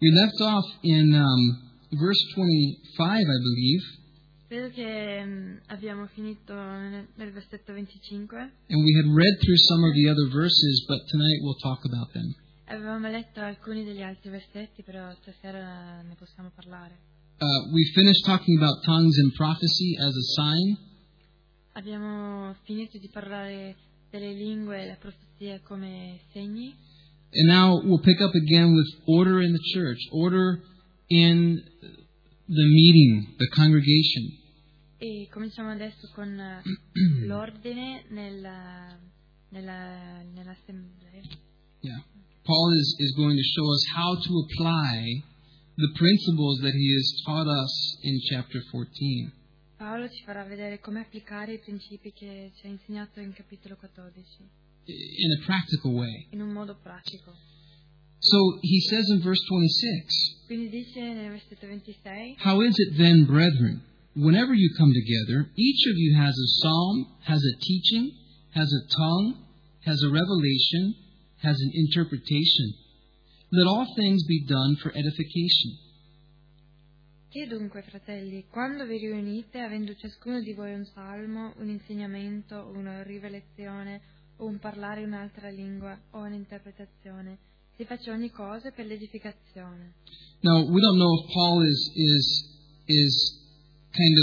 We left off in verse 25, I believe. Credo che abbiamo finito nel versetto 25. And we had read through some of the other verses, but tonight we'll talk about them. Avevamo letto alcuni degli altri versetti, però stasera ne possiamo parlare. We finished talking about tongues and prophecy as a sign. Abbiamo finito di parlare delle lingue e la profezia come segni. And now we'll pick up again with order in the church, order in the meeting, the congregation. E cominciamo adesso con l'ordine nell'assemblea. Yeah. Paul is going to show us how to apply the principles that he has taught us in chapter 14. Paolo ci farà vedere come applicare i principi che ci ha insegnato in capitolo 14. In a practical way. In un modo pratico. So he says in verse 26, Quindi dice nel versetto 26, how is it then, brethren, whenever you come together, each of you has a psalm, has a teaching, has a tongue, has a revelation, has an interpretation. Let all things be done for edification. Che dunque, fratelli, quando vi riunite, avendo ciascuno di voi un salmo, un insegnamento, una rivelazione, o un parlare un'altra lingua, o un'interpretazione, si faccia ogni cosa per l'edificazione. Now, we don't know if Paul is kind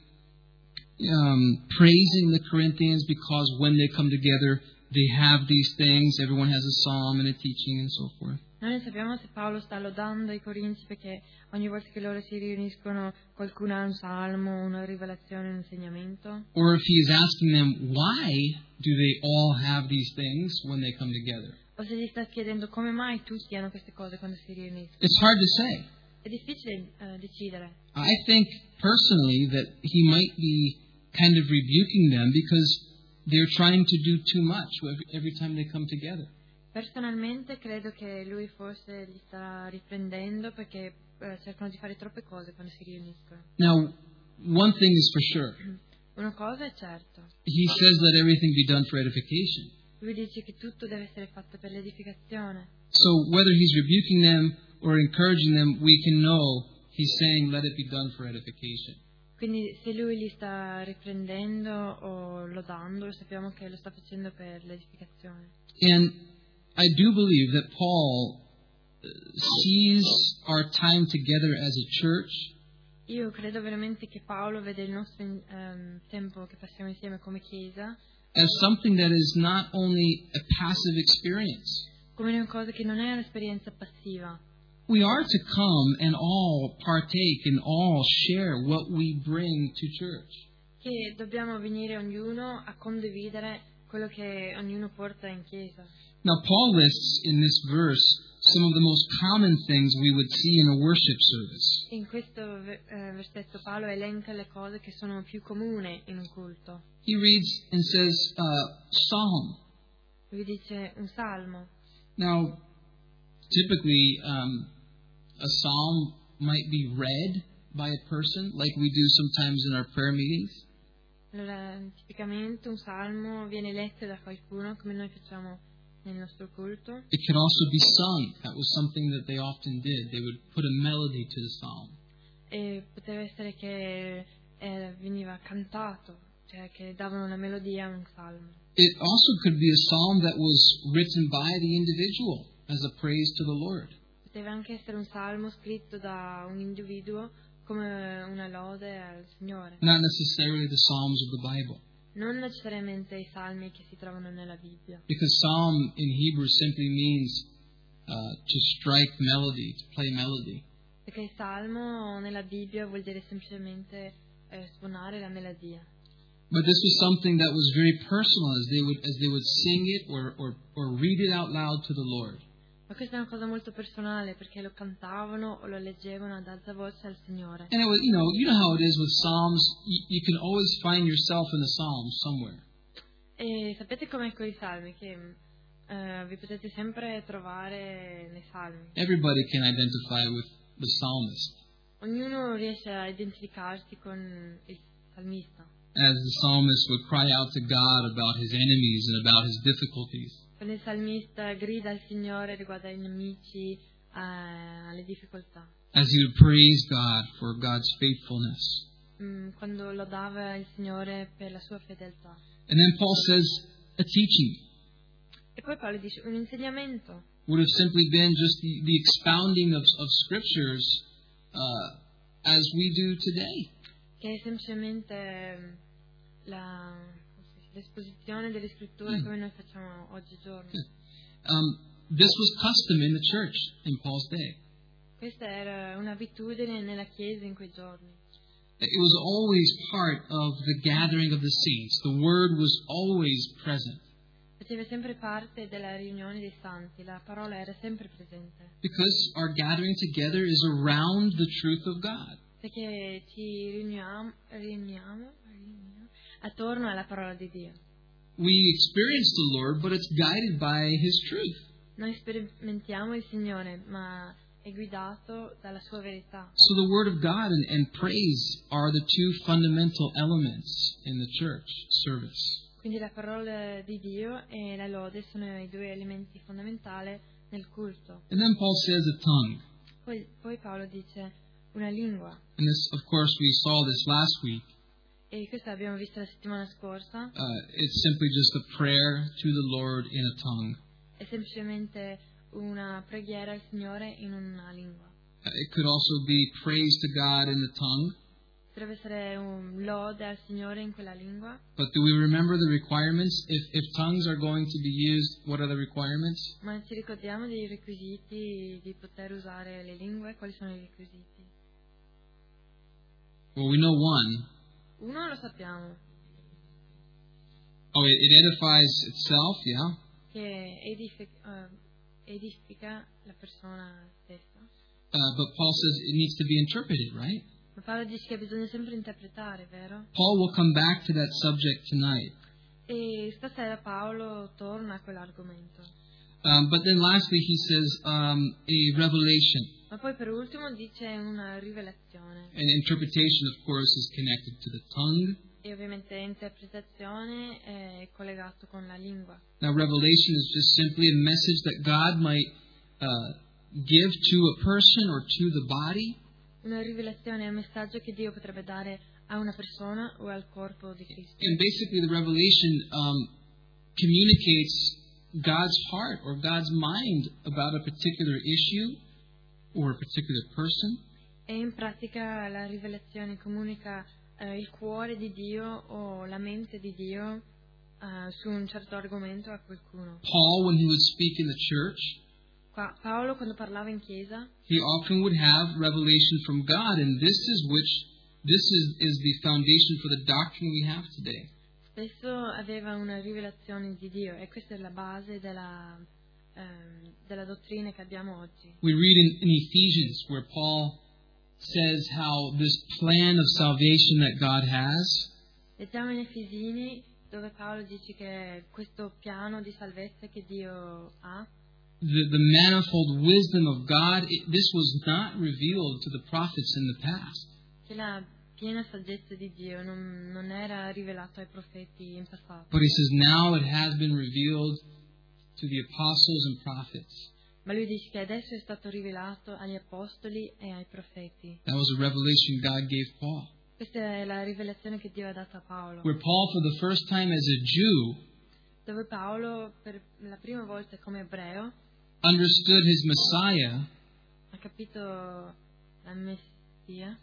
of praising the Corinthians because when they come together, they have these things. Everyone has a psalm and a teaching and so forth. Noi non sappiamo se Paolo sta lodando i Corinzi perché ogni volta che loro si riuniscono qualcuno ha un salmo, una rivelazione, un insegnamento. Or if he is asking them, why do they all have these things when they come together? O se gli sta chiedendo come mai tutti hanno queste cose quando si riuniscono. It's hard to say. È difficile decidere. I think personally that he might be kind of rebuking them because they're trying to do too much every time they come together. Personalmente credo che lui forse li sta riprendendo perché cercano di fare troppe cose quando si riuniscono. Now, one thing is for sure. Una cosa è certa. He says let everything be done for edification. Lui dice che tutto deve essere fatto per l'edificazione. So whether he's rebuking them or encouraging them, we can know he's saying let it be done for edification. Quindi se lui li sta riprendendo o lodando, sappiamo che lo sta facendo per l'edificazione. And I do believe that Paul sees our time together as a church Io credo veramente che Paolo vede il nostro tempo che passiamo insieme come Chiesa as something that is not only a passive experience. come una cosa che non è un'esperienza passiva. We are to come and all partake and all share what we bring to church. Che dobbiamo venire ognuno a condividere quello che ognuno porta in Chiesa. Now, Paul lists in this verse some of the most common things we would see in a worship service. In questo versetto Paolo elenca le cose che sono più comuni in un culto. He reads and says, Psalm. Lui dice un salmo. Now, typically, a psalm might be read by a person, like we do sometimes in our prayer meetings. Allora, tipicamente un salmo viene letto da qualcuno, come noi facciamo nel nostro culto. It could also be sung. That was something that they often did. They would put a melody to the psalm. E poteva essere che veniva cantato, cioè che davano una melodia a un salmo. It also could be a psalm that was written by the individual as a praise to the Lord. Poteva anche essere un salmo scritto da un individuo come una lode al Signore. Not necessarily the psalms of the Bible. Non necessariamente i salmi che si trovano nella Bibbia. Because psalm in Hebrew simply means to strike melody, to play melody. Perché il salmo nella Bibbia vuol dire semplicemente suonare la melodia. But this was something that was very personal as they would sing it or read it out loud to the Lord. Ma questa è una cosa molto personale perché lo cantavano o lo leggevano ad alta voce al Signore. And it was, you know how it is with psalms. You can always find yourself in the psalms somewhere. E sapete com'è con i salmi che vi potete sempre trovare nei salmi. Everybody can identify with the psalmist. Ognuno riesce a identificarsi con il salmista. As the psalmist would cry out to God about his enemies and about his difficulties. Quando il salmista grida al Signore riguardo ai nemici, alle difficoltà. As he would praise God for God's faithfulness. Quando lodava il Signore per la sua fedeltà. And then Paul says, a teaching. E poi Paolo dice un insegnamento. Would have simply been just the expounding of scriptures as we do today. Che è semplicemente l'esposizione delle scritture come noi facciamo oggigiorno. This was custom in the church in Paul's day. Questa era un'abitudine nella Chiesa in quei giorni. It was always part of the gathering of the saints. The word was always present. Faceva sempre parte della riunione dei santi, la parola era sempre presente. Because our gathering together is around the truth of God. Perché ci riuniamo attorno alla parola di Dio. We experience the Lord, but it's guided by His truth. Noi sperimentiamo il Signore, ma è guidato dalla sua verità. So the Word of God and praise are the two fundamental elements in the church service. Quindi la parola di Dio e la lode sono i due elementi fondamentali nel culto. And then Paul says a tongue. Poi Paolo dice una lingua. And this, of course, we saw this last week. E questa l'abbiamo vista la settimana scorsa. It's simply just a prayer to the Lord in a tongue. È semplicemente una preghiera al Signore in una lingua. It could also be praise to God in the tongue. Potrebbe essere un lode al Signore in quella lingua. But do we remember the requirements? If tongues are going to be used, what are the requirements? Ma ci ricordiamo dei requisiti di poter usare le lingue? Quali sono i requisiti? Well, we know one. Uno lo sappiamo. Oh, it edifies itself, yeah. Che edifica la persona stessa. But Paul says it needs to be interpreted, right? Ma Paolo dice che bisogna sempre interpretare, vero? Paul will come back to that subject tonight. E stasera Paolo torna a quell'argomento. But then lastly he says a revelation. Ma poi per ultimo dice una rivelazione. And interpretation, of course, is connected to the tongue. E ovviamente interpretazione è collegato con la lingua. Now, revelation is just simply a message that God might give to a person or to the body. Una rivelazione è un messaggio che Dio potrebbe dare a una persona o al corpo di Cristo. And basically the revelation communicates God's heart or God's mind about a particular issue or a particular person. E in pratica la rivelazione comunica il cuore di Dio o la mente di Dio su un certo argomento a qualcuno. Paul, when he would speak in the church, Paolo quando parlava in chiesa, he often would have revelation from God, and this is the foundation for the doctrine we have today. Spesso aveva una rivelazione di Dio e questa è la base della dottrina che abbiamo oggi. We read in Ephesians where Paul says how this plan of salvation that God has, Leggiamo in Efesini dove Paolo dice che questo piano di salvezza che Dio ha, the manifold wisdom of God, this was not revealed to the prophets in the past. che la piena saggezza di Dio non era rivelato ai profeti in passato. But he says now it has been revealed to the apostles and prophets. Ma lui dice che adesso è stato rivelato agli apostoli e ai profeti. That was a revelation God gave Paul. Questa è la rivelazione che Dio ha dato a Paolo. Where Paul, for the first time as a Jew, Dove Paolo, per la prima volta come ebreo, understood his Messiah ha capito la Messia,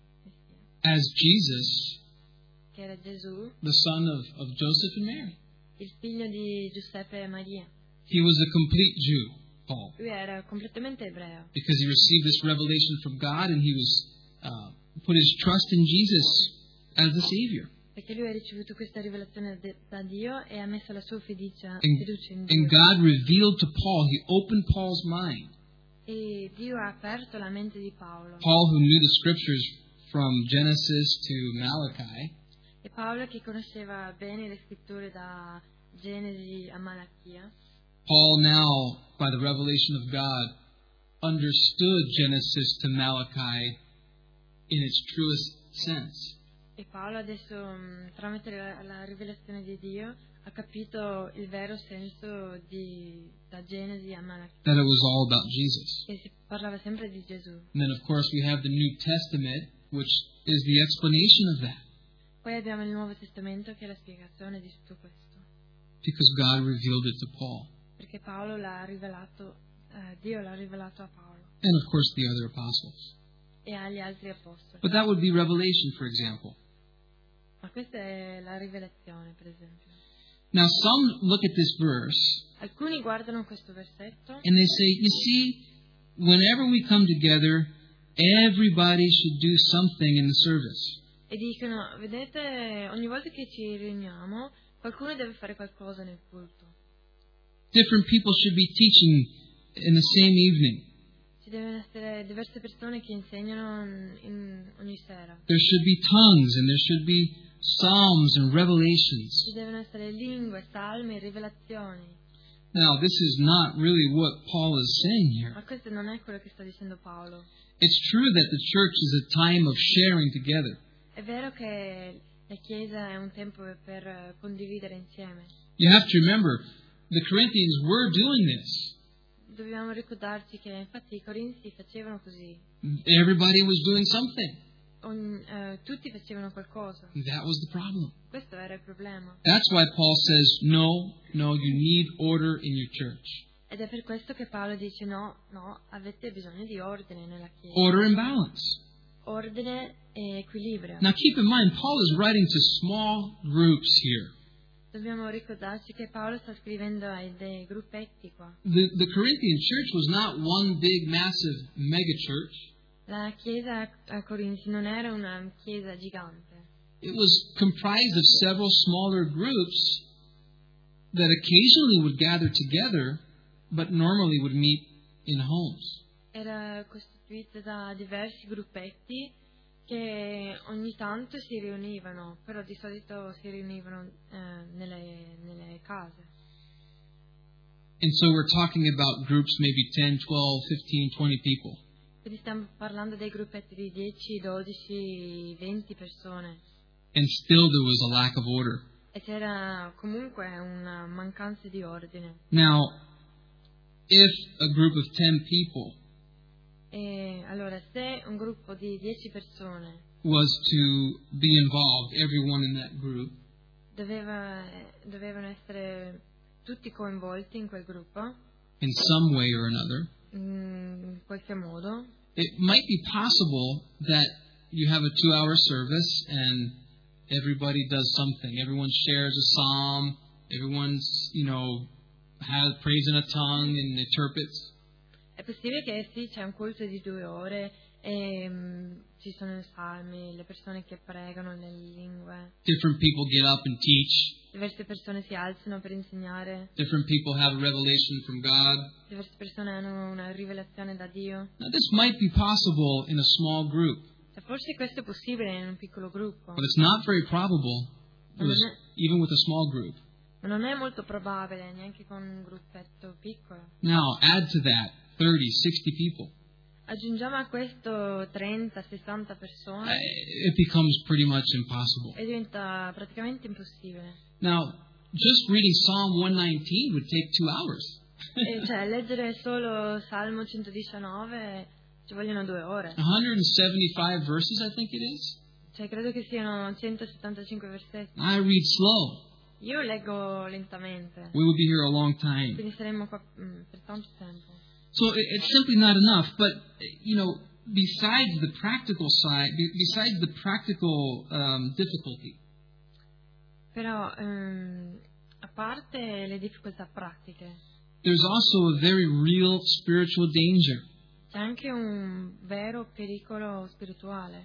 as Jesus, che era Gesù, the son of Joseph and Mary. il figlio di Giuseppe e Maria. He was a complete Jew, Paul, Lui era completamente ebreo, because he received this revelation from God and he was put his trust in Jesus as the Savior. perché lui ha ricevuto questa rivelazione da Dio e ha messo la sua fiducia And in Dio. God revealed to Paul, he opened Paul's mind. E Dio ha aperto la mente di Paolo. Paul, who knew the scriptures from Genesis to Malachi, E Paolo, che conosceva bene le scritture da Genesi a Malachia, Paul now, by the revelation of God, understood Genesis to Malachi in its truest sense. E Paolo adesso, tramite la rivelazione di Dio, ha capito il vero senso da Genesi a Malachi, that it was all about Jesus. che si parlava sempre di Gesù. And then, of course, we have the New Testament, which is the explanation of that, Poi abbiamo il Nuovo Testamento che è la spiegazione di tutto questo, because God revealed it to Paul. perché Paolo l'ha rivelato, Dio l'ha rivelato a Paolo And, of course, the other apostles. e agli altri apostoli. But that would be Revelation, for example. Ma questa è la rivelazione, per esempio. Now, some look at this verse Alcuni guardano questo versetto and they say, you see, whenever we come together, everybody should do something in the service. e dicono, vedete, ogni volta che ci riuniamo, qualcuno deve fare qualcosa nel culto. Different people should be teaching in the same evening. Ci devono essere diverse persone che insegnano ogni sera. There should be tongues and there should be psalms and revelations. Ci devono essere lingue, salmi, rivelazioni. Now, this is not really what Paul is saying here. Ma questo non è quello che sta dicendo Paolo. It's true that the church is a time of sharing together. È vero che la Chiesa è un tempo per condividere insieme. You have to remember, the Corinthians were doing this. Dobbiamo ricordarci che infatti i Corinzi facevano così. Everybody was doing something. Tutti facevano qualcosa. That was the problem. Questo era il problema. That's why Paul says, no, you need order in your church. Ed è per questo che Paolo dice no, avete bisogno di ordine nella Chiesa. Order and balance. Ordine e equilibrio. Now keep in mind, Paul is writing to small groups here. Dobbiamo ricordarci che Paolo sta scrivendo ai dei gruppetti qua. The Corinthian church was not one big, massive mega church. La Chiesa a Corinzi non era una Chiesa gigante. It was comprised of several smaller groups that occasionally would gather together, but normally would meet in homes. Era costituita da diversi gruppetti che ogni tanto si riunivano, però di solito si riunivano nelle case. And so we're talking about groups maybe 10, 12, 15, 20 people. Quindi stiamo parlando dei gruppetti di 10, 12, 20 persone. And still there was a lack of order. E c'era comunque una mancanza di ordine. Now, if a group of 10 people E allora, se un gruppo di 10 persone was to be involved, everyone in that group, dovevano essere tutti coinvolti in quel gruppo, in some way or another, in qualche modo, it might be possible that you have a 2-hour service and everybody does something. Everyone shares a psalm. Everyone's, has praise in a tongue and interprets. è possibile che sì, c'è un culto di 2 ore e ci sono i salmi, le persone che pregano nelle lingue. Different people get up and teach. Diverse persone si alzano per insegnare. Different people have a revelation from God. Diverse persone hanno una rivelazione da Dio. Now, this might be possible in a small group, Cioè, forse questo è possibile in un piccolo gruppo, but it's not very probable even with a small group. ma non è molto probabile neanche con un gruppetto piccolo. Now, add to that 30, 60 people. Aggiungiamo a questo 30, 60 persone It becomes pretty much impossible. e diventa praticamente impossibile. Now, just reading Psalm 119 would take 2 hours. E cioè, leggere solo Salmo 119 ci vogliono 2 ore. 175 verses, I think it is. Cioè, credo che siano 175 versetti. I read slow. Io leggo lentamente, We would be here a long time. quindi saremo qua per tanto tempo. So it's simply not enough. But, besides the practical side, besides the practical difficulty, Però, a parte le difficoltà pratiche, there's also a very real spiritual danger. c'è anche un vero pericolo spirituale.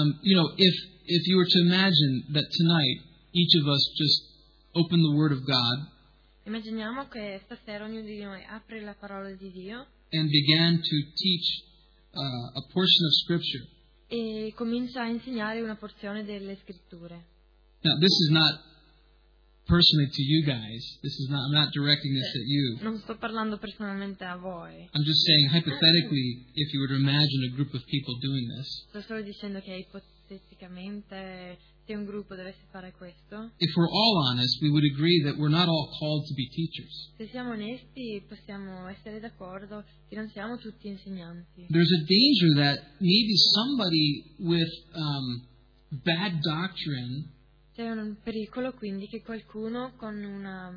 If you were to imagine that tonight each of us just opened the Word of God Immaginiamo che stasera ognuno di noi apre la parola di Dio and began to teach a portion of Scripture. e comincia a insegnare una porzione delle scritture. Now, this is not personally to you guys. I'm not directing this at you. Non sto parlando personalmente a voi, I'm just saying hypothetically, if you were to imagine a group of people doing this, sto solo dicendo che ipoteticamente se un gruppo dovesse fare questo, if we're all honest, we would agree that we're not all called to be teachers. se siamo onesti possiamo essere d'accordo che non siamo tutti insegnanti. There's a danger that maybe somebody with bad doctrine C'è un pericolo quindi che qualcuno con una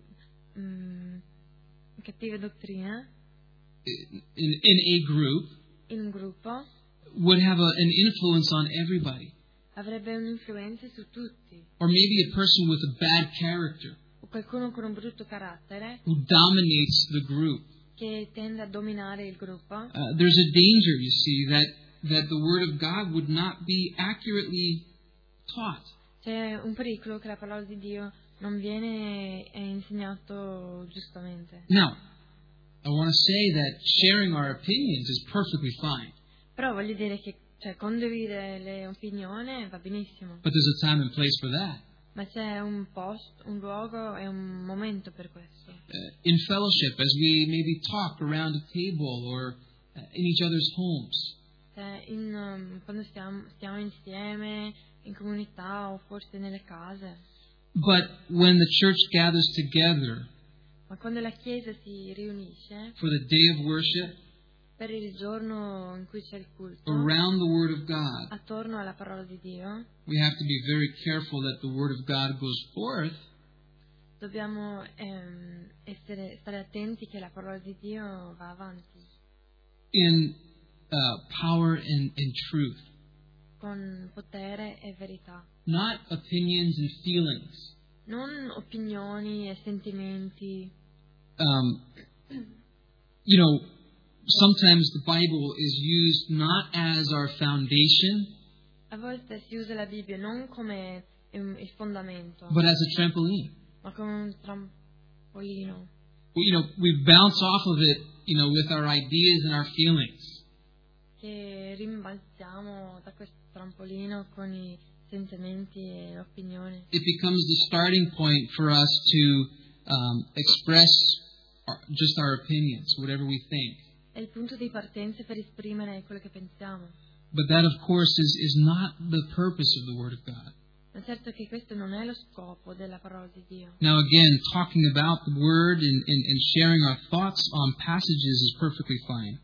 cattiva dottrina in a group in un gruppo would have an influence on everybody. avrebbe un'influenza su tutti, Or maybe a person with a bad character o qualcuno con un brutto carattere who dominates the group. che tende a dominare il gruppo. There's a danger, you see, that the Word of God would not be accurately taught. C'è un pericolo che la parola di Dio non viene insegnato giustamente. Now, I want to say that sharing our opinions is perfectly fine. Però voglio dire che condividere le opinioni va benissimo, But there's a time and place for that. ma c'è un posto, un luogo e un momento per questo. In fellowship, as we maybe talk around a table or in each other's homes. Quando stiamo insieme, in comunità o forse nelle case. But when the church gathers together Ma quando la Chiesa si riunisce for the day of worship per il giorno in cui c'è il culto, around the Word of God, attorno alla parola di Dio, we have to be very careful that the Word of God goes forth dobbiamo stare attenti che la parola di Dio va avanti in power and truth, con potere e verità, not opinions and feelings. non opinioni e sentimenti. Sometimes the Bible is used not as our foundation, A volte si usa la Bibbia non come il fondamento, but as a trampoline. ma come un trampolino. We bounce off of it, with our ideas and our feelings. Che rimbalziamo da questo trampolino con i sentimenti e le opinioni. It becomes the starting point for us to express just our opinions, whatever we think. È il punto di partenza per esprimere quello che pensiamo. But that, of course, is not the purpose of the Word of God. Ma certo che questo non è lo scopo della parola di Dio. Now, again, talking about the Word and sharing our thoughts on passages is perfectly fine.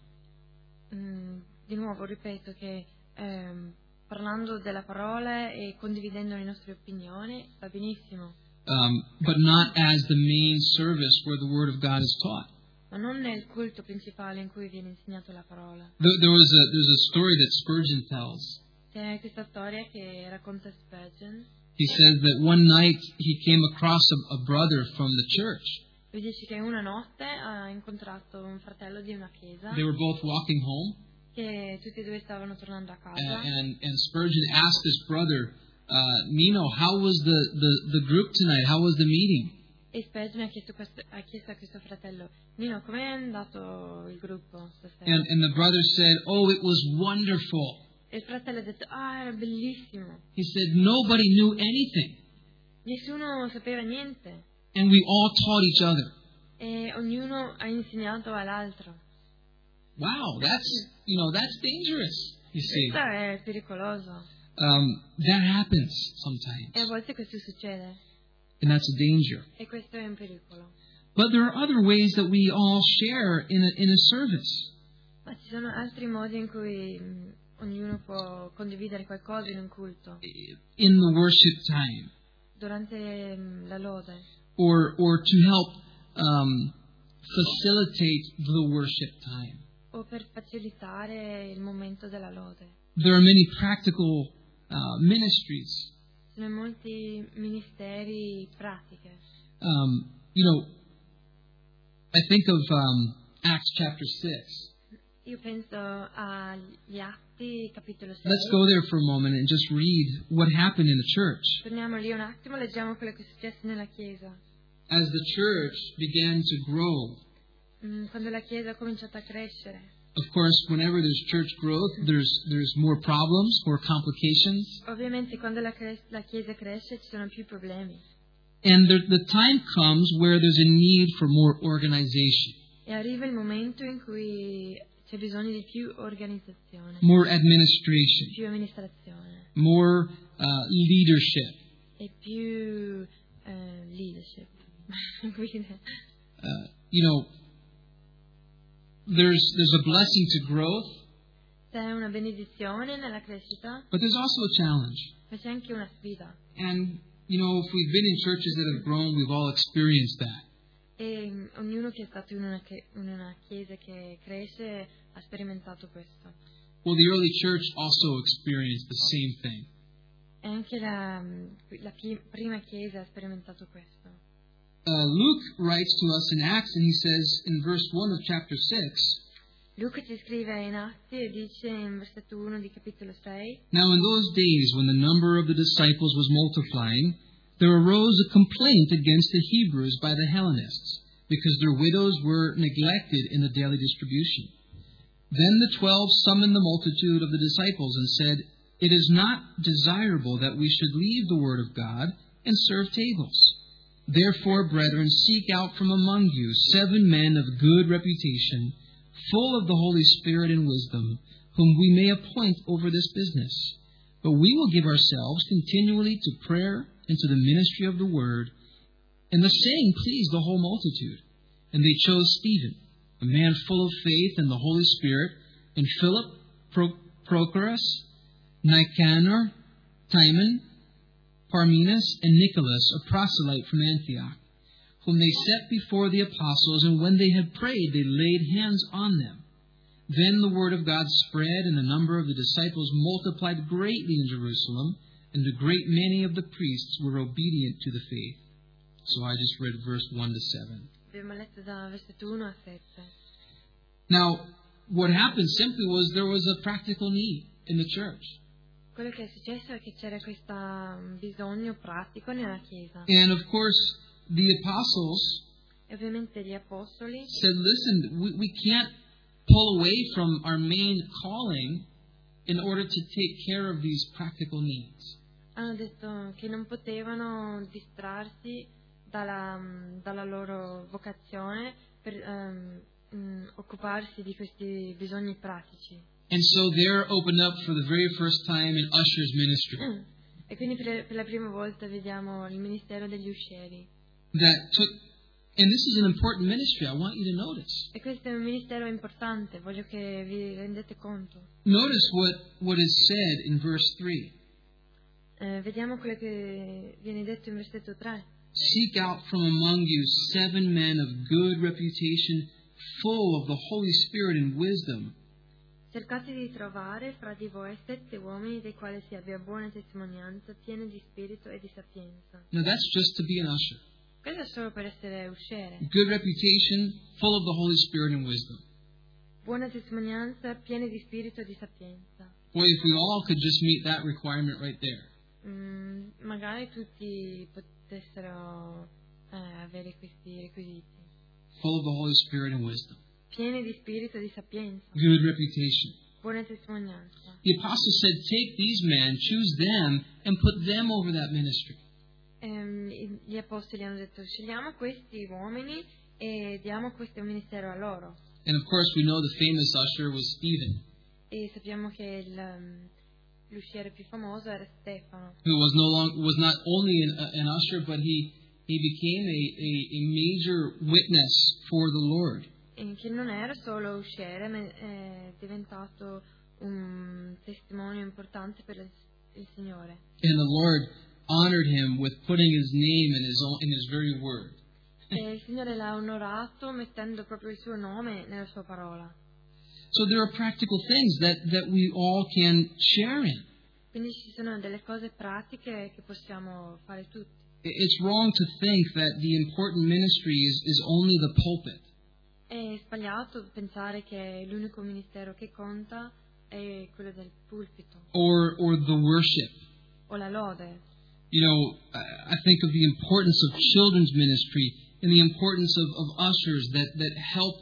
Di nuovo ripeto che parlando della parola e condividendo le nostre opinioni va benissimo, But not as the main service where the Word of God is taught. ma non nel culto principale in cui viene insegnata la parola. There's a story that Spurgeon tells. C'è questa storia che racconta Spurgeon. He says that one night he came across a brother from the church. Lui dice che una notte ha incontrato un fratello di una chiesa, They were both walking home, che tutti e due stavano tornando a casa. and Spurgeon asked his brother, Nino, how was the group tonight? How was the meeting? E Spurgeon ha chiesto a questo fratello: Nino, com'è andato il gruppo stasera? And the brother said, oh, it was wonderful. E il fratello ha detto: era bellissimo. He said, nobody knew anything, Nessuno sapeva niente and we all taught each other. e ognuno ha insegnato all'altro. Wow, that's dangerous, you see. Questo è pericoloso That happens e a sometimes, volte questo succede and that's a danger. e questo è un pericolo. But there are other ways that we all share in a service. Ma ci sono altri modi in cui ognuno può condividere qualcosa in un culto, In the worship time, durante la lode, or to help facilitate the worship time. o per facilitare il momento della lode. There are many practical ministries. Ci sono molti ministeri pratiche. I think of Acts chapter 6. Io penso agli Atti, capitolo 6. Let's go there for a moment and just read what happened in the church. Torniamo lì un attimo, leggiamo quello che è successo nella Chiesa. As the church began to grow, Quando la Chiesa ha cominciato a crescere. of course, whenever there's church growth, there's more problems, more complications. Ovviamente quando la Chiesa cresce ci sono più problemi. And the time comes where there's a need for more organization, E arriva il momento in cui c'è bisogno di più organizzazione, more administration, più amministrazione, more leadership. e più leadership. Guida. There's a blessing to growth, C'è una benedizione nella crescita, but there's also a challenge. ma c'è anche una sfida. And, if we've been in churches that have grown, we've all experienced that. E ognuno che è stato in una chiesa che cresce ha sperimentato questo. Well, the early church also experienced the same thing. E anche la prima chiesa ha sperimentato questo. Luke writes to us in Acts, and he says in verse 1 of chapter 6, Luca ci scrive in Atti e dice in versetto 1 di capitolo 6: Now in those days when the number of the disciples was multiplying, there arose a complaint against the Hebrews by the Hellenists, because their widows were neglected in the daily distribution. Then the 12 summoned the multitude of the disciples and said, It is not desirable that we should leave the word of God and serve tables. Therefore, brethren, seek out from among you 7 men of good reputation, full of the Holy Spirit and wisdom, whom we may appoint over this business. But we will give ourselves continually to prayer and to the ministry of the word. And the saying pleased the whole multitude. And they chose Stephen, a man full of faith and the Holy Spirit, and Philip, Prochorus, Nicanor, Timon, Parmenas, and Nicholas, a proselyte from Antioch, whom they set before the apostles, and when they had prayed, they laid hands on them. Then the word of God spread, and the number of the disciples multiplied greatly in Jerusalem, and a great many of the priests were obedient to the faith. So I just read verse 1 to 7. Abbiamo letto da versetto 1 a 7. Now, what happened simply was there was a practical need in the church. Quello che è successo è che c'era questo bisogno pratico nella Chiesa. And of course, the apostles E ovviamente gli apostoli said, listen, we can't pull away from our main calling in order to take care of these practical needs. hanno detto che non potevano distrarsi dalla loro vocazione per occuparsi di questi bisogni pratici. And so they're opened up for the very first time in Usher's ministry. E quindi per la prima volta vediamo il ministero degli uscieri. That took, and this is an important ministry, I want you to notice. E questo è un ministero importante, voglio che vi rendete conto. Notice what is said in verse 3. Vediamo quello che viene detto in versetto 3. Seek out from among you 7 men of good reputation, full of the Holy Spirit and wisdom. Cercate di trovare fra di voi 7 uomini dei quali si abbia buona testimonianza, pieni di spirito e di sapienza. Now that's just to be an usher. Questo è solo per essere usciere. Good reputation, full of the Holy Spirit and wisdom. Buona testimonianza, pieni di spirito e di sapienza. Boy, if we all could just meet that requirement right there. Magari tutti potessero avere questi requisiti. Full of the Holy Spirit and wisdom. Pieni di spirito e di sapienza. Good reputation. Buona testimonianza. The apostle said, take these men, choose them, and put them over that ministry. Gli apostoli hanno detto, scegliamo questi uomini e diamo questo ministero a loro. And of course we know the famous usher was Stephen, E sappiamo che l'usciere più famoso era Stefano, who was not only an usher, but he became a major witness for the Lord. che non era solo usciere, ma è diventato un testimonio importante per il Signore. And the Lord honored him with putting his name in his very word. E il Signore l'ha onorato mettendo proprio il suo nome nella sua parola. So there are practical things that we all can share in. Quindi ci sono delle cose pratiche che possiamo fare tutti. It's wrong to think that the important ministry is only the pulpit. È sbagliato pensare che l'unico ministero che conta è quello del pulpito Or the worship. o la lode. I think of the importance of children's ministry and the importance of ushers that help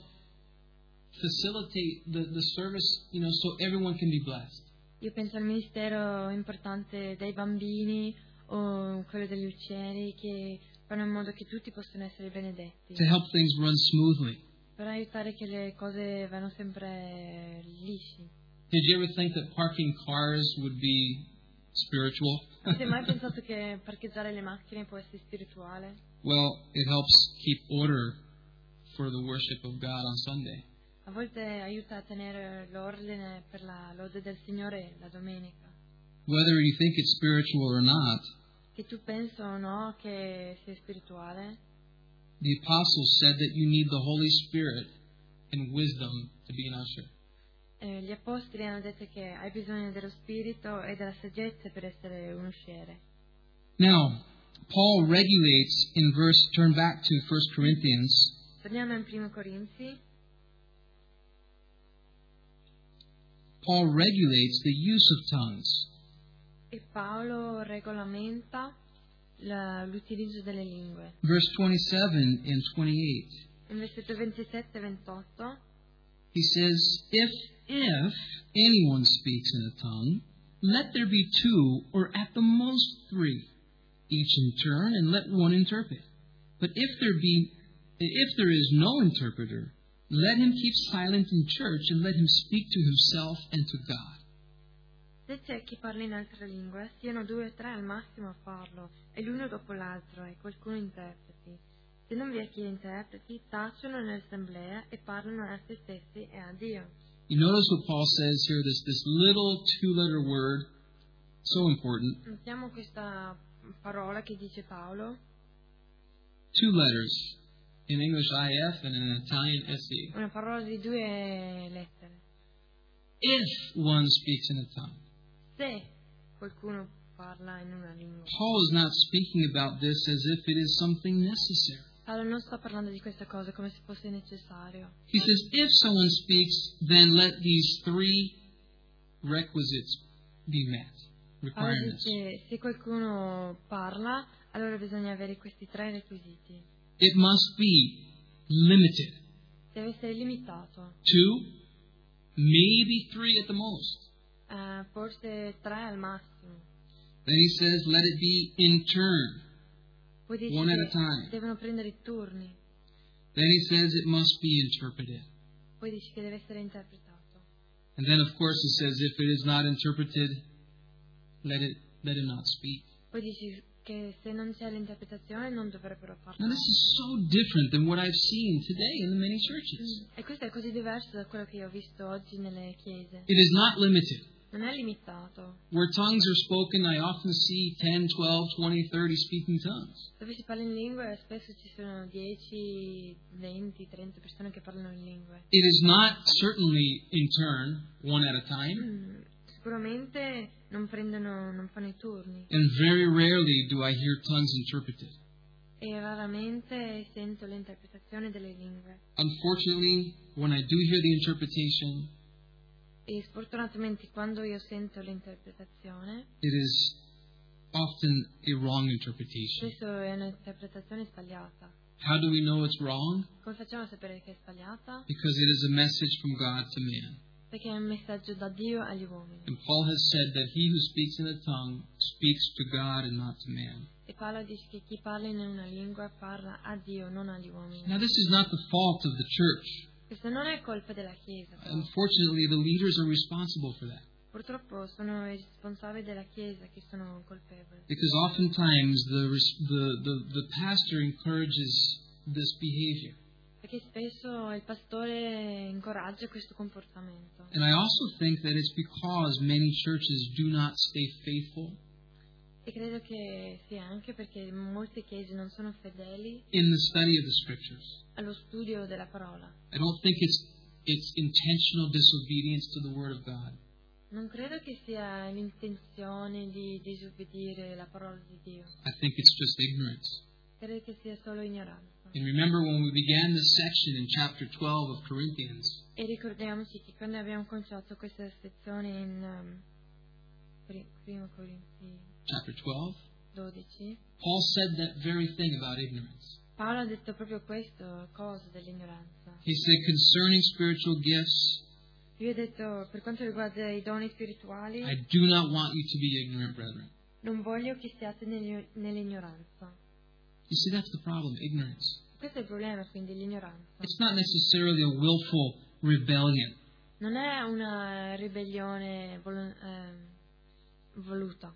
facilitate the service, so everyone can be blessed. Io penso al ministero importante dei bambini o quello degli uccelli che fanno in modo che tutti possano essere benedetti. To help things run smoothly. Per aiutare che le cose vanno sempre lisci. Did you ever think that parking cars would be spiritual? Avete mai pensato che parcheggiare le macchine può essere spirituale? Well, it helps keep order for the worship of God on Sunday. A volte aiuta a tenere l'ordine per la lode del Signore la domenica. Whether you think it's spiritual or not, Che tu pensi o no che sia spirituale, the apostles said that you need the Holy Spirit and wisdom to be an usher. gli apostoli hanno detto che hai bisogno dello Spirito e della saggezza per essere un usciere. Now, Paul regulates in verse, turn back to 1 Corinthians. Torniamo in 1 Corinzi. Paul regulates the use of tongues. E Paolo regolamenta l'utilizzo delle lingue. Verse 27 and 28. In versetto 27 e 28 He says, if anyone speaks in a tongue, let there be two or at the most three, each in turn, and let one interpret. But if there is no interpreter, let him keep silent in church and let him speak to himself and to God. Se c'è chi parla in altre lingue, siano 2 o 3 al massimo a farlo, e l'uno dopo l'altro, e qualcuno interpreti. Se non vi è chi interpreti, tacciono nell'assemblea e parlano a se stessi e a Dio. You notice what Paul says here, this little two-letter word, so important. Notiamo questa parola che dice Paolo. 2 letters. In English, IF, and in Italian, SE. Una parola di 2 lettere. If one speaks in a tongue. Se qualcuno parla in una lingua. Paul is not speaking about this as if it is something necessary. Paolo non sta parlando di queste cose come se fosse necessario. He says, if someone speaks, then let these 3 requisites be met. Paolo Requirements. dice, se qualcuno parla, allora bisogna avere questi 3 requisiti. It must be limited. Deve essere limitato. 2, maybe 3 at the most. Forse 3 al massimo. Then he says, let it be in turn. Poi dice One at a che time. devono prendere i turni. Then he says it must be interpreted. Poi dice che deve essere interpretato. And then, of course, it says if it is not interpreted, let him not speak. Poi dice che se non c'è l'interpretazione non dovrebbero Now, parlare. this is so different than what I've seen today in the many churches. E questo è così diverso da quello che ho visto oggi nelle chiese. It is not limited. Non è limitato. Where tongues are spoken, I often see 10, 12, 20, 30 speaking tongues. Dove si parla in lingue spesso ci sono 10, 20, 30 persone che parlano in lingue. It is not certainly in turn, one at a time. Sicuramente non fanno i turni. And very rarely do I hear tongues interpreted. E raramente sento l'interpretazione delle lingue. Unfortunately, when I do hear the interpretation, E sfortunatamente quando io sento l'interpretazione, it is often a wrong interpretation. spesso è un'interpretazione sbagliata. How do we know it's wrong? Come facciamo a sapere che è sbagliata? Because it is a message from God to man. Perché è un messaggio da Dio agli uomini. And Paul has said that he who speaks in a tongue speaks to God and not to man. E Paolo dice che chi parla in una lingua parla a Dio, non agli uomini. Now, this is not the fault of the church. Questo non è colpa della Chiesa. Però. Unfortunately, the leaders are responsible for that. Purtroppo sono i responsabili della Chiesa che sono colpevoli. Because oftentimes the pastor encourages this behavior. Perché spesso il pastore incoraggia questo comportamento. And I also think that it's because many churches do not stay faithful E credo che sia anche perché molte chiese non sono fedeli in the study of the scriptures. allo studio della parola. I don't think it's intentional disobedience to the Word of God. Non credo che sia l'intenzione di disobbedire la parola di Dio. I think it's just ignorance. Credo che sia solo ignoranza. And remember when we began this section in chapter 12 of Corinthians, E ricordiamoci che quando abbiamo cominciato questa sezione in Primo Corinzi chapter 12, 12, Paul said that very thing about ignorance. Paolo ha detto proprio questo, cosa dell'ignoranza. He said, concerning spiritual gifts, Lui ha detto, per quanto riguarda i doni spirituali, I do not want you to be ignorant, brethren. non voglio che siate nell'ignoranza. You see, that's the problem, ignorance. Questo è il problema, quindi, l'ignoranza. It's not necessarily a willful rebellion. Non è una ribellione voluto.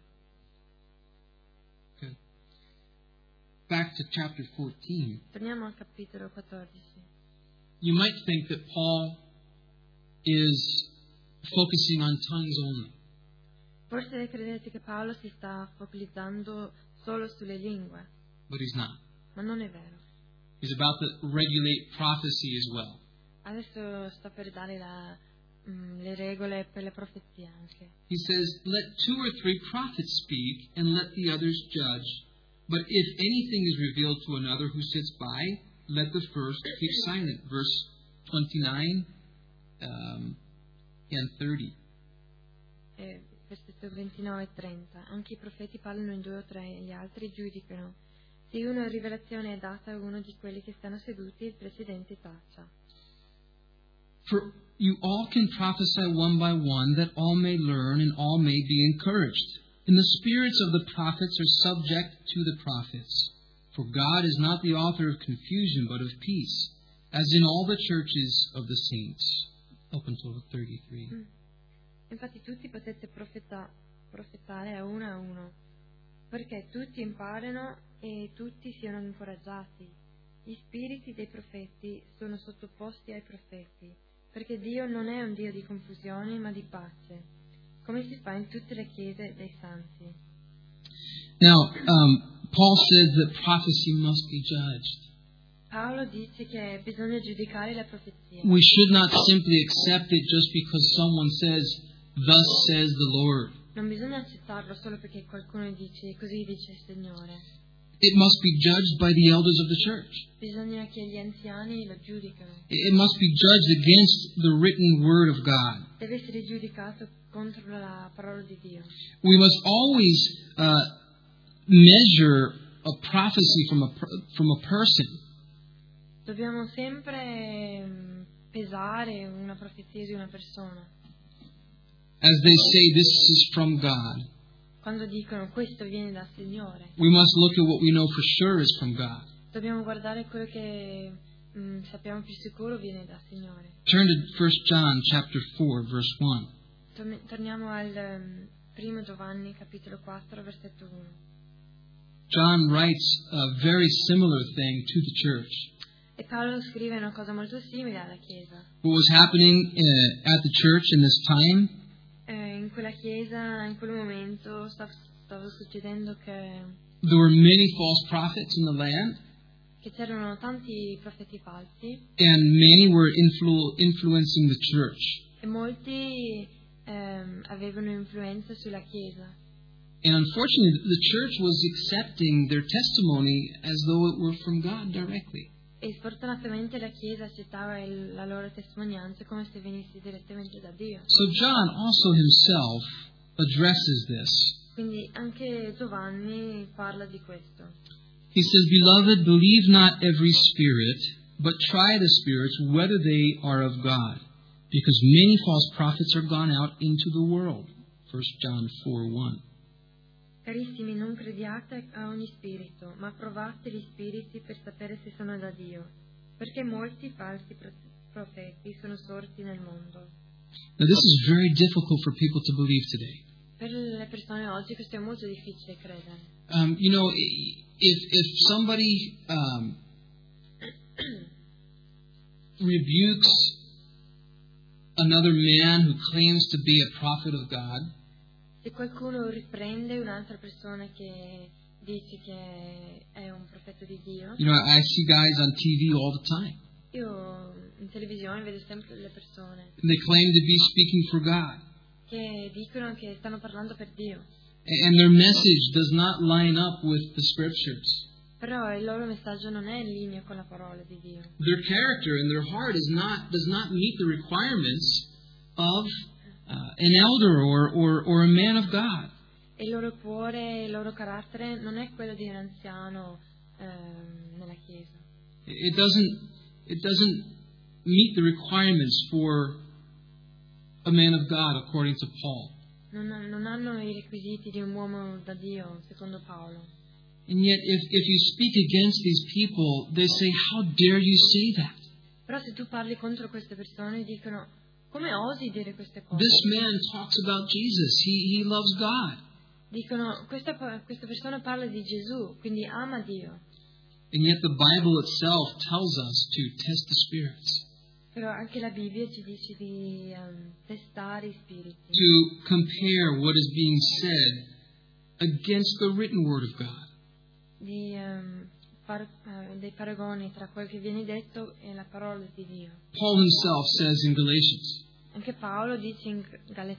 Good. Back to chapter 14. Torniamo al capitolo 14. You might think that Paul is focusing on tongues only. Forse credete che Paolo si sta focalizzando solo sulle lingue, But he's not. ma non è vero. He's about to regulate prophecy as well. Adesso sto per dare le regole per le profezie anche. He says, let 2 or 3 prophets speak and let the others judge. But if anything is revealed to another who sits by, let the first keep silent. Verse 29 and 30. Versetto 29 e 30. Anche i profeti parlano in 2 o 3 e gli altri giudicano. Se una rivelazione è data a uno di quelli che stanno seduti, il presidente taccia. For you all can prophesy one by one, that all may learn and all may be encouraged. And the spirits of the prophets are subject to the prophets. For God is not the author of confusion, but of peace, as in all the churches of the saints. Up until 33. Infatti tutti potete profetare a uno, perché tutti imparano e tutti siano incoraggiati. Gli spiriti dei profeti sono sottoposti ai profeti, perché Dio non è un Dio di confusione, ma di pace, come si fa in tutte le chiese dei santi. Now, Paul says that prophecy must be judged. Paolo dice che bisogna giudicare la profezia. We should not simply accept it just because someone says, "Thus says the Lord." Non bisogna accettarlo solo perché qualcuno dice così dice il Signore. It must be judged by the elders of the church. Bisogna che gli anziani lo giudicano. It must be judged against the written word of God. Deve essere giudicato contro la parola di Dio. We must always measure a prophecy from a person. Dobbiamo sempre pesare una profezia di una persona. As they say, this is from God. Quando dicono questo viene dal Signore, We must look at what we know for sure is from God. dobbiamo guardare quello che sappiamo più sicuro viene dal Signore. Turn to 1 John chapter 4, verse 1. Torniamo al 1 Giovanni capitolo 4 versetto 1. John writes a very similar thing to the church. E Paolo scrive una cosa molto simile alla Chiesa. What was happening at the church in this time In quella Chiesa, in quel momento, stava succedendo che there were many false prophets in the land, c'erano tanti profeti falsi and many were influencing the church. e molti avevano influenza sulla Chiesa. And unfortunately, the church was accepting their testimony as though it were from God directly. E sfortunatamente la Chiesa accettava la loro testimonianza come se venisse direttamente da Dio. So John also himself addresses this. Quindi anche Giovanni parla di questo. He says, "Beloved, believe not every spirit, but try the spirits whether they are of God, because many false prophets are gone out into the world." 1 John 4:1. Carissimi, non crediate a ogni spirito, ma provate gli spiriti per sapere se sono da Dio, perché molti falsi profeti sono sorti nel mondo. Now this is very difficult for people to believe today. Per le persone oggi questo è molto difficile credere. If somebody rebukes another man who claims to be a prophet of God, Se qualcuno riprende un'altra persona che dice che è un profeta di Dio, I see guys on TV all the time. io in televisione vedo sempre le persone And they claim to be speaking for God. che dicono che stanno parlando per Dio, And their message does not line up with the scriptures. però il loro messaggio non è in linea con la parola di Dio. Their character and their heart does not meet the requirements of an elder or a man of God. E il loro cuore, il loro carattere non è quello di un anziano nella Chiesa. It doesn't meet the requirements for a man of God, according to Paul. Non hanno i requisiti di un uomo da Dio, secondo Paolo. And yet, if you speak against these people, they say, "How dare you say that?" Però se tu parli contro queste persone dicono: come osi dire queste cose? This man talks about Jesus. He loves God. Dicono, questa persona parla di Gesù, quindi ama Dio. And yet the Bible itself tells us to test the spirits, Però anche la Bibbia ci dice di testare i spiriti, to compare what is being said against the written word of God. di fare dei paragoni tra quel che viene detto e la parola di Dio. Paul himself says in Galatians, Anche Paolo dice in Galati,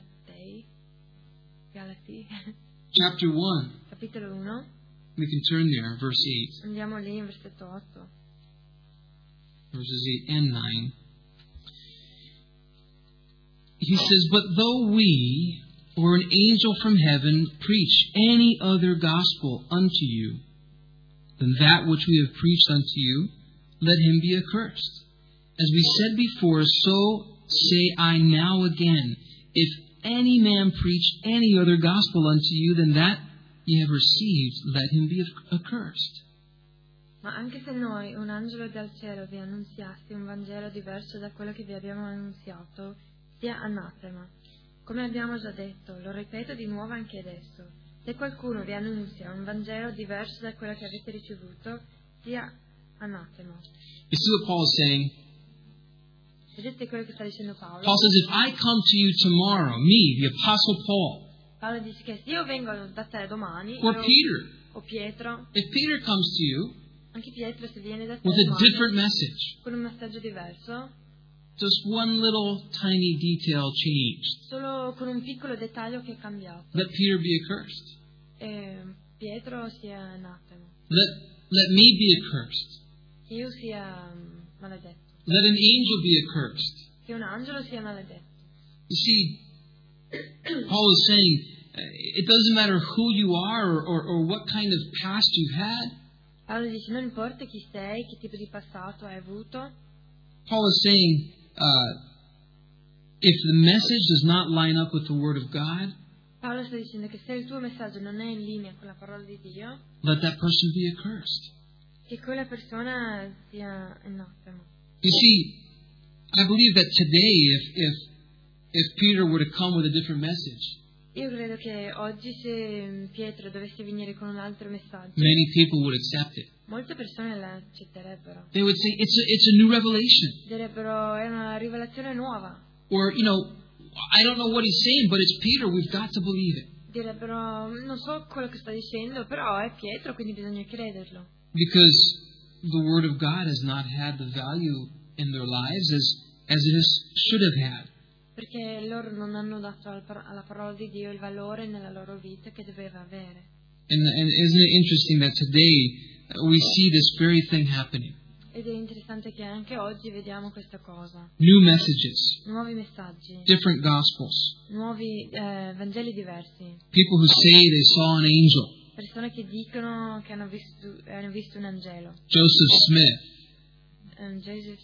chapter 1, capitolo 1, we can turn there, verse 8, andiamo lì in versetto 8. verses 8 and 9. He says, "But though we or an angel from heaven preach any other gospel unto you than that which we have preached unto you, let him be accursed. As we said before, so say I now again, if any man preach any other gospel unto you than that ye have received, let him be accursed." Ma anche se noi, un angelo dal cielo, vi annunziasse un Vangelo diverso da quello che vi abbiamo annunziato, sia anatema. Come abbiamo già detto, lo ripeto di nuovo anche adesso. Se qualcuno vi annunzia un Vangelo diverso da quello che avete ricevuto, sia anatema. You see what Paul is saying? Vedete quello che sta dicendo Paolo? Paul says, if I come to you tomorrow, me, the Apostle Paul, Paolo dice che se io vengo da te domani, or Peter, o Pietro, if Peter comes to you anche Pietro se viene da te with a domani, different message, con un messaggio diverso, just one little tiny detail changed, solo con un piccolo dettaglio che è cambiato, let Peter be accursed. Pietro sia anatema, Let me be accursed. che io sia maledetto, Let an angel be accursed. che un angelo sia maledetto. You see, Paul is saying, it doesn't matter who you are or what kind of past you've had. Paolo dice, non importa chi sei, che tipo di passato hai avuto. Paul is saying, if the message does not line up with the Word of God, Paolo sta dicendo che se il tuo messaggio non è in linea con la parola di Dio, let that person be accursed. che quella persona sia anatema. You see, I believe that today, if Peter were to come with a different message, Io credo che oggi se Pietro dovesse venire con un altro messaggio, many people would accept it. molte persone la accetterebbero. They would say, it's a new revelation. Direbbero, è una rivelazione nuova. Or, I don't know what he's saying, but it's Peter. We've got to believe it. Direbbero, non so quello che sta dicendo, però è Pietro, quindi bisogna crederlo. Because the Word of God has not had the value in their lives as it should have had. Perché loro non hanno dato alla parola di Dio il valore nella loro vita che doveva avere. And isn't it interesting that today we see this very thing happening? Ed è interessante che anche oggi vediamo questa cosa. New messages, Nuovi messaggi, different gospels, nuovi Vangeli diversi. people who say they saw an angel. Persone che dicono che hanno visto un angelo. Joseph Smith,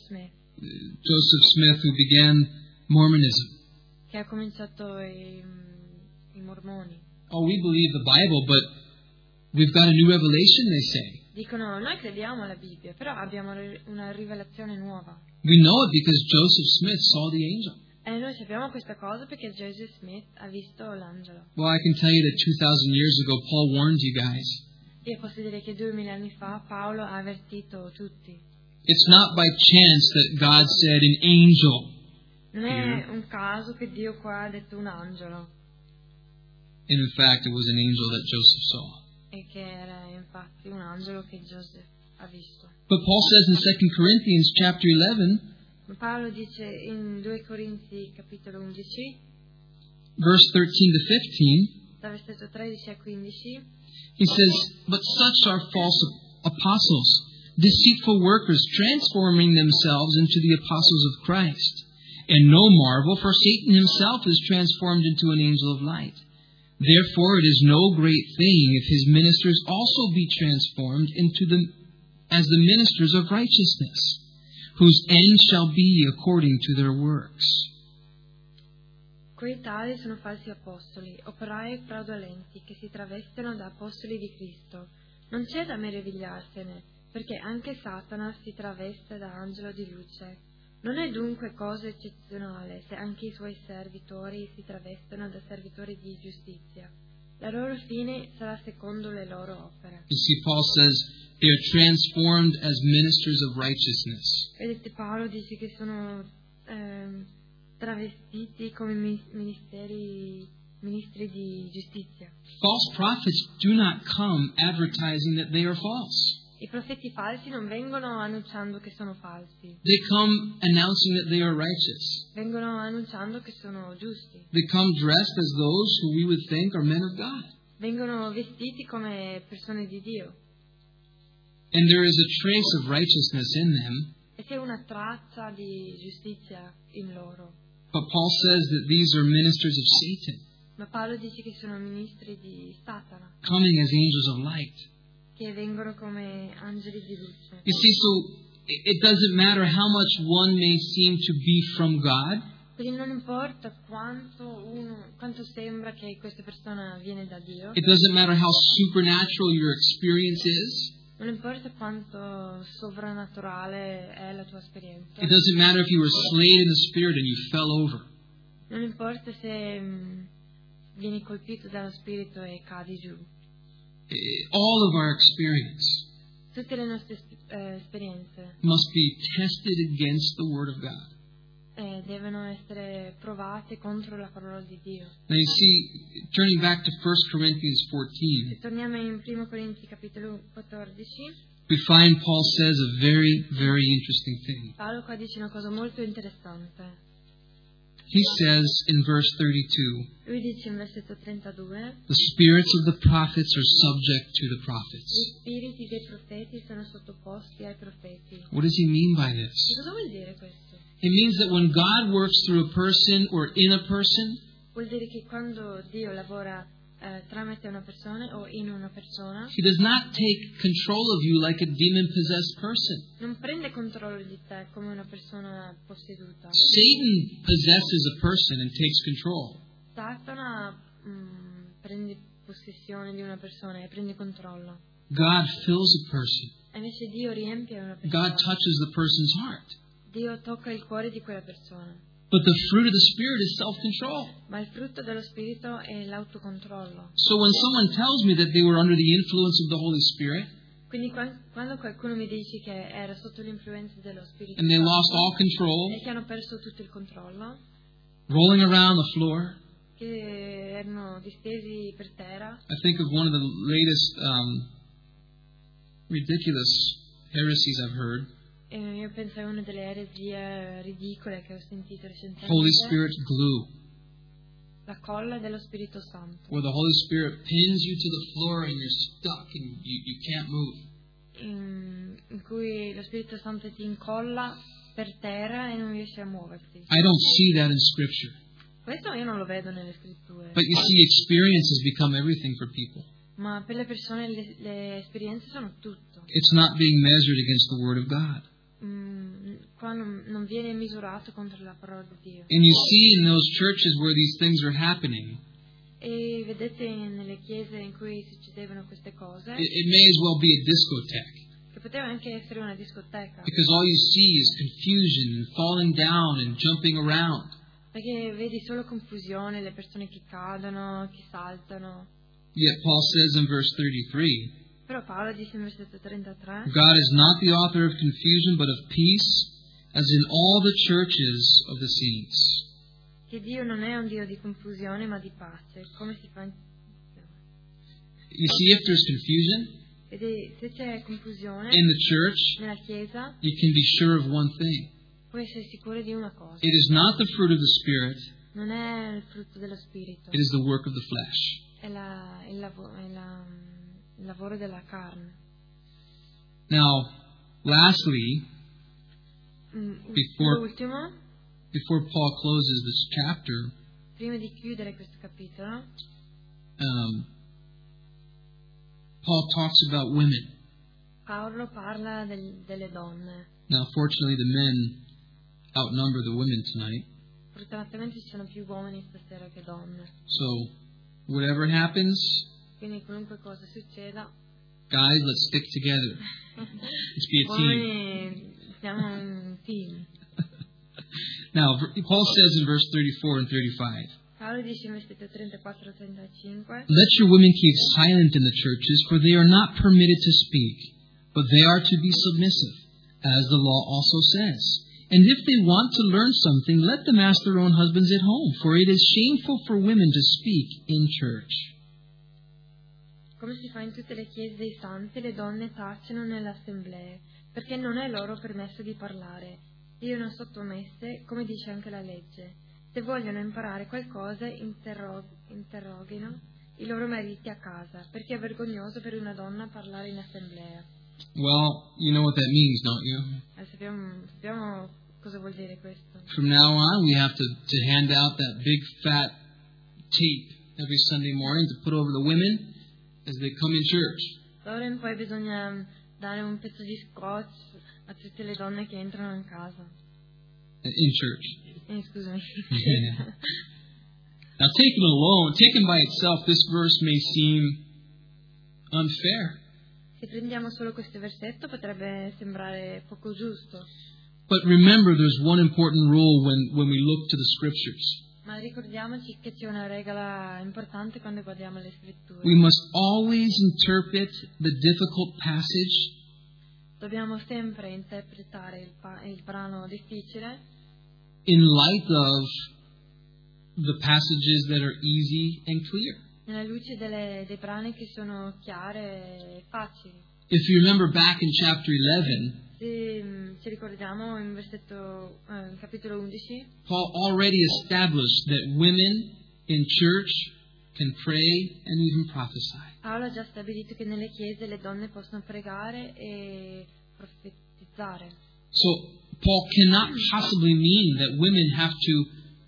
Joseph Smith, who began Mormonism. che ha cominciato i mormoni. Oh, we believe the Bible, but we've got a new revelation, they say. Dicono, noi crediamo alla Bibbia, però abbiamo una rivelazione nuova. We know it because Joseph Smith saw the angel. E noi sappiamo questa cosa perché Joseph Smith ha visto l'angelo. Well, I can tell you that 2,000 years ago, Paul warned you guys. Io posso dire che 2000 anni fa Paolo ha avvertito tutti. It's not by chance that God said an angel. Non è un caso che Dio qua ha detto un angelo. And in fact, it was an angel that Joseph saw. E che era infatti un angelo che Giuseppe ha visto. But Paul says in 2 Corinthians chapter 11, Paolo dice in 2 Corinzi capitolo 11, verse 13 to 15, dal versetto 13 a 15, he says, "But such are false apostles, deceitful workers, transforming themselves into the apostles of Christ. And no marvel, for Satan himself is transformed into an angel of light. Therefore it is no great thing if his ministers also be transformed as the ministers of righteousness, whose end shall be according to their works." Quei tali sono falsi apostoli, operai fraudolenti, che si travestono da apostoli di Cristo. Non c'è da meravigliarsene, perché anche Satana si traveste da angelo di luce. Non è dunque cosa eccezionale se anche i suoi servitori si travestono da servitori di giustizia. La loro fine sarà secondo le loro opere. You see, Paul says they are transformed as ministers of righteousness. Vedete, Paolo dice che sono travestiti come ministri di giustizia. False prophets do not come advertising that they are false. I profeti falsi non vengono annunciando che sono falsi, They come announcing that they are righteous. vengono annunciando che sono giusti, They come dressed as those who we would think are men of God. vengono vestiti come persone di Dio. And there is a trace of righteousness in them. E c'è una traccia di giustizia in loro. But Paul says that these are ministers of Satan, Ma Paolo dice che sono ministri di Satana, coming as angels of light. che vengono come angeli di luce. You see, so it doesn't matter how much one may seem to be from God. Quindi non importa quanto sembra che questa persona viene da Dio, It doesn't matter how supernatural your experience is. non importa quanto sovrannaturale è la tua esperienza, It doesn't matter if you were slain in the spirit and you fell over. non importa se vieni colpito dallo spirito e cadi giù. All of our experience Tutte le nostre esperienze must be tested against the Word of God. devono essere provate contro la parola di Dio. Now you see, turning back to 1 Corinthians 14, Se torniamo in 1 Corinzi capitolo 14, we find Paul says a very, very interesting thing. Paolo qua dice una cosa molto interessante. He says in verse 32, Lui dice in versetto 32: the spirits of the prophets are subject to the gli prophets. spiriti dei profeti sono sottoposti ai profeti. What does he mean by Che this? cosa vuol dire questo? It means that when God works through a person or in a person, Vuol dire che quando Dio lavora tramite una persona o in una persona, He does not take control of you like a demon-possessed person. non prende controllo di te come una persona posseduta. Satan possesses a person and takes control. Satana prende possessione di una persona e prende controllo. God fills a person. E invece Dio riempie una God persona. touches the person's heart. Dio tocca il cuore di quella persona. But the fruit of the Spirit is self-control. Ma il frutto dello spirito è l'autocontrollo. So when someone tells me that they were under the influence of the Holy Spirit Quindi quando qualcuno mi dice che era sotto l'influenza dello Spirito and they lost Santo all control, e che hanno perso tutto il controllo, rolling around the floor, che erano distesi per terra, I think of one of the latest ridiculous heresies I've heard. e io penso a una delle eresie ridicole che ho sentito recentemente, Holy Spirit glue, la colla dello Spirito Santo, where the Holy Spirit pins you to the floor and you're stuck and you can't move. in cui lo Spirito Santo ti incolla per terra e non riesci a muoverti. I don't see that in Scripture. Questo io non lo vedo nelle scritture, But you see, experience has become everything for people. ma per le persone le esperienze sono tutto. It's not being measured against the Word of God. Qua non viene misurato contro la parola di Dio. And you see in those churches where these things are happening, E vedete nelle chiese in cui succedevano queste cose, it may as well be a discotheque. che poteva anche essere una discoteca, Because all you see is confusion and falling down and jumping around. perché vedi solo confusione, le persone che cadono, che saltano. Yet Paul says in verse 33, Però Paolo dice in versetto 33: God is not the author of confusion, but of peace, as in all the churches of the saints. che Dio non è un Dio di confusione ma di pace. Come si fa? You see, if there's confusion Vedi, se c'è confusione in the church, nella chiesa, you can be sure of one thing. puoi essere sicuro di una cosa: It is not the fruit of the Spirit, non è il frutto dello spirito, it is the work of the flesh. è il lavoro della carne. Now, lastly, before L'ultimo, Paul closes this chapter, prima di chiudere questo capitolo, Paul talks about women. Paolo parla delle donne. Now, fortunately, the men outnumber the women tonight. Fortunatamente ci sono più uomini stasera che donne. So, whatever happens, Quindi qualunque cosa succeda, guys, let's stick together. Let's be a team. uomini siamo un team. Now, Paul says in verse 34 and 35, Paolo dice in versetto 34-35, let your women keep silent in the churches, for they are not permitted to speak, but they are to be submissive, as the law also says. And if they want to learn something, let them ask their own husbands at home, for it is shameful for women to speak in church. Come si fa in tutte le chiese dei santi, le donne tacciono nelle assemblee, perché non è loro permesso di parlare. Diano sottomesse, come dice anche la legge. Se vogliono imparare qualcosa, interroghino i loro mariti a casa, perché è vergognoso per una donna parlare in assemblea. Well, you know what that means, don't you? Sappiamo cosa vuol dire questo. From now on, we have to hand out that big fat tape every Sunday morning to put over the women as they come in church. D'ora in poi bisogna dare un pezzo di scotch a tutte le donne che entrano in casa. In church. Scusami. Now, taken by itself, this verse may seem unfair. Se prendiamo solo questo versetto potrebbe sembrare poco giusto. But remember, there's one important rule when we look to the Scriptures. Ma ricordiamoci che c'è una regola importante quando guardiamo le scritture. We must always interpret the difficult passage Dobbiamo sempre interpretare il brano difficile in light of the passages that are easy and clear. nella luce dei brani che sono chiare e facili. If you remember back in chapter 11, Se ci ricordiamo in capitolo 11, Paul already established that women in church can pray and even prophesy. Paolo ha già stabilito che nelle chiese le donne possono pregare e profetizzare. So Paul cannot possibly mean that women have to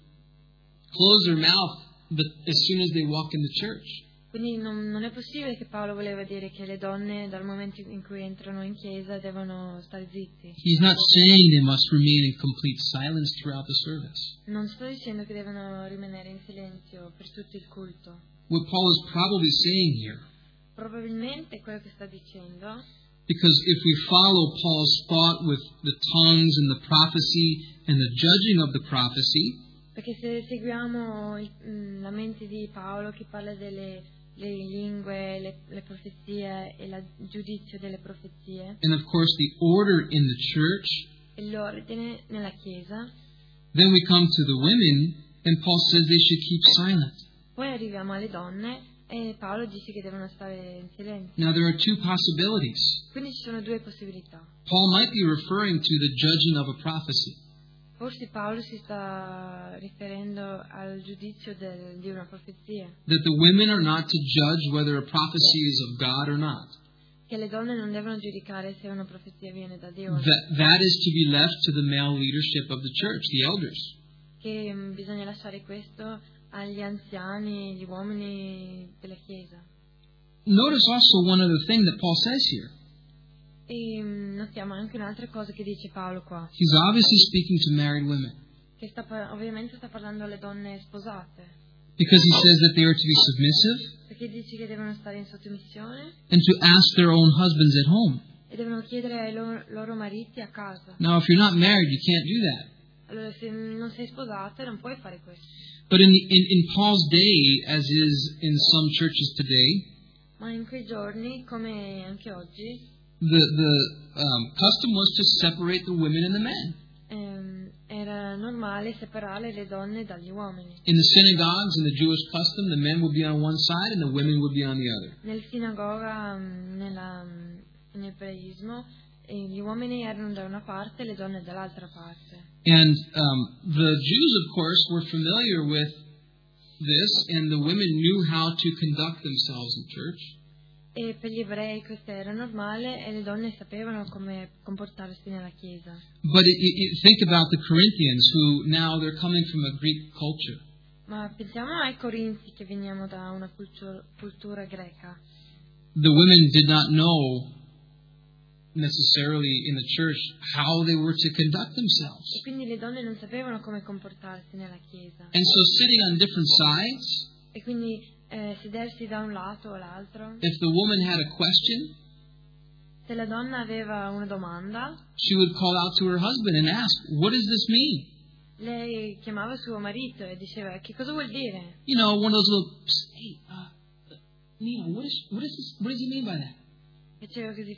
close their mouth as soon as they walk in the church. Quindi non è possibile che Paolo voleva dire che le donne dal momento in cui entrano in chiesa devono stare zitti. He's not saying they must remain in complete silence throughout the service. Non sto dicendo che devono rimanere in silenzio per tutto il culto. What Paul is probably saying here, Probabilmente quello che sta dicendo, because if we follow Paul's thought with the tongues and the prophecy and the judging of the prophecy, perché se seguiamo la mente di Paolo che parla delle lingue, le profezie e il giudizio delle profezie, and of course the order in the church, e l'ordine nella chiesa, then we come to the women and Paul says they should keep silent. poi arriviamo alle donne e Paolo dice che devono stare in silenzio. Now there are two possibilities. Quindi ci sono due possibilità. Paul might be referring to the judging of a prophecy. Forse Paolo si sta riferendo al giudizio di una profezia. That the women are not to judge whether a prophecy is of God or not. Che le donne non devono giudicare se una profezia viene da Dio. That is to be left to the male leadership of the church, the elders. Che bisogna lasciare questo agli anziani, gli uomini della Chiesa. Notice also one other thing that Paul says here. E notiamo anche un'altra cosa che dice Paolo qua. He's obviously speaking to married women. Che ovviamente sta parlando alle donne sposate. Because he says that they are to be submissive. Perché dice che devono stare in sottomissione. And to ask their own husbands at home. E devono chiedere ai loro mariti a casa. Now, if you're not married, you can't do that. Allora, se non sei sposato, non puoi fare questo. But in Paul's day, as is in some churches today, Ma in quei giorni, come anche oggi, the custom was to separate the women and the men. Era normale separare le donne dagli uomini. In the synagogues, in the Jewish custom, the men would be on one side and the women would be on the other. Nel sinagoga, nel ebraismo, gli uomini erano da una parte e le donne dall'altra parte. And the Jews, of course, were familiar with this, and the women knew how to conduct themselves in church. E per gli ebrei questo era normale e le donne sapevano come comportarsi nella chiesa. But think about the Corinthians, who now they're coming from a Greek culture. Ma pensiamo ai Corinzi che veniamo da una cultura greca. The women did not know necessarily in the church how they were to conduct themselves. E quindi le donne non sapevano come comportarsi nella chiesa. And so sitting on different sides, E quindi sedersi da un lato o l'altro. if the woman had a question, Se la donna aveva una domanda, she would call out to her husband and ask, "What does this mean?" lei chiamava suo marito e diceva: che cosa vuol dire? You know, one of those little, hey, Nina, what does he mean by that? Faceva così,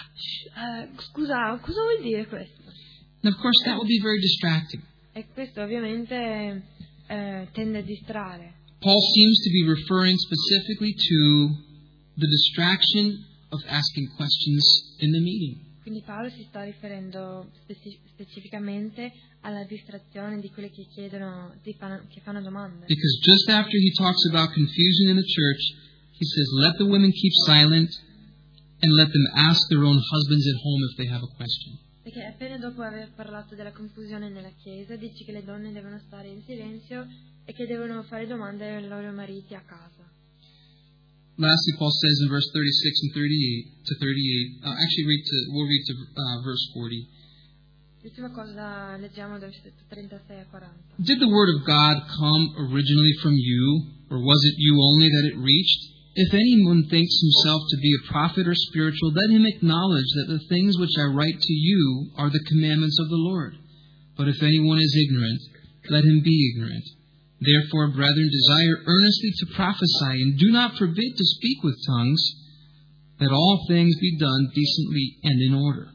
scusa, cosa vuol dire questo? And of course, that would be very distracting. E questo ovviamente tende a distrarre. Paul seems to be referring specifically to the distraction of asking questions in the meeting. Quindi Paolo si sta riferendo specificamente alla distrazione di quelli che chiedono, che fanno domande. Because just after he talks about confusion in the church, he says, let the women keep silent and let them ask their own husbands at home if they have a question. Perché appena dopo aver parlato della confusione nella Chiesa, dice che le donne devono stare in silenzio e che devono fare domande ai loro mariti a casa. Lastly, Paul says in verse 36 and 38, we'll read to verse 40. L'ultima cosa leggiamo dal versetto 36 a 40. Did the word of God come originally from you, or was it you only that it reached? If anyone thinks himself to be a prophet or spiritual, let him acknowledge that the things which I write to you are the commandments of the Lord. But if anyone is ignorant, let him be ignorant. Therefore, brethren, desire earnestly to prophesy, and do not forbid to speak with tongues, that all things be done decently and in order.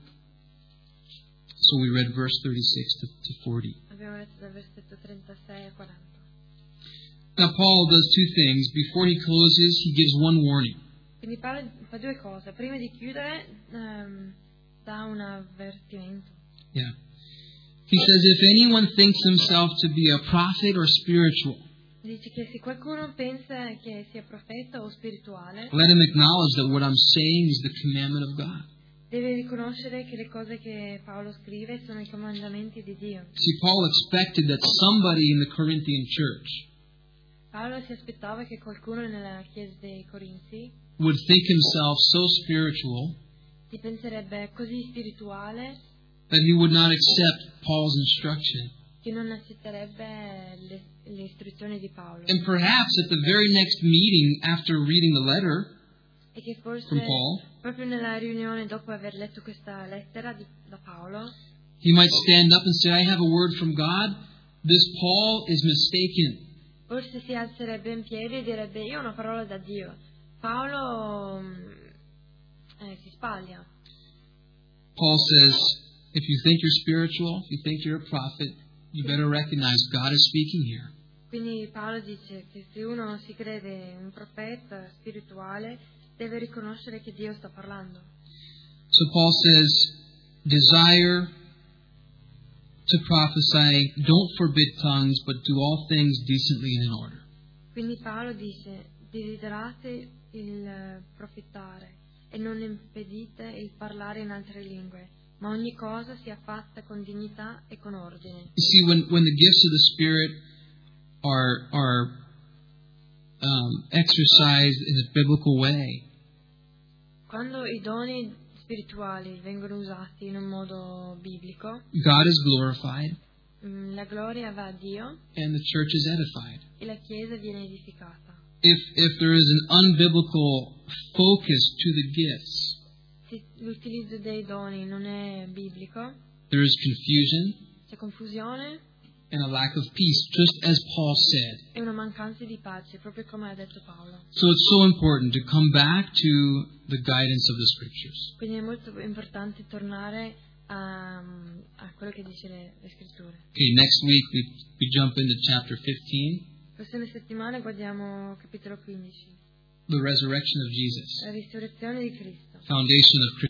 So we read verse 36 to 40. Abbiamo letto dal versetto 36 a 40. Now Paul does two things. Before he closes, he gives one warning. Quindi Paolo fa due cose. Prima di chiudere, dà un avvertimento. Yeah. He says, if anyone thinks himself to be a prophet or spiritual, Dice che se qualcuno pensa che sia profeta o spirituale, let him acknowledge that what I'm saying is the commandment of God. deve riconoscere che le cose che Paolo scrive sono i comandamenti di Dio. See, Paul expected that somebody in the Corinthian church Paolo si aspettava che qualcuno nella chiesa dei Corinzi would think himself so spiritual si penserebbe così spirituale that he would not accept Paul's instruction. che non accetterebbe le istruzioni di Paolo. And perhaps at the very next meeting after reading the letter E che forse from Paul, proprio nella riunione dopo aver letto questa lettera da Paolo, he might stand up and say, I have a word from God. This Paul is mistaken. forse si alzerebbe in piedi e direbbe: io ho una parola da Dio. Paolo si sbaglia. Paul says, if you think you're spiritual, if you think you're a prophet, you better recognize God is speaking here. Quindi Paolo dice che se uno si crede un profeta spirituale, deve riconoscere che Dio sta parlando. So Paul says, desire to prophesy, don't forbid tongues, but do all things decently and in order. Quindi Paolo dice: desiderate il profetare e non impedite il parlare in altre lingue, ma ogni cosa sia fatta con dignità e con ordine. You see, when the gifts of the Spirit are exercised in a biblical way, Quando i doni spirituali vengono usati in un modo biblico, God is glorified la gloria va a Dio and the church is edified. e la Chiesa viene edificata. If there is an unbiblical focus to the gifts, Se l'utilizzo dei doni non è biblico, there is confusion c'è confusione and a lack of peace, just as Paul said. e una mancanza di pace, proprio come ha detto Paolo. So it's so important to come back to the guidance of the Scriptures. Quindi è molto importante tornare a quello che dice le scritture. Okay, next week we jump into chapter 15, Prossime settimane guardiamo capitolo 15, the resurrection of Jesus, la risurrezione di Cristo. foundation of Christianity.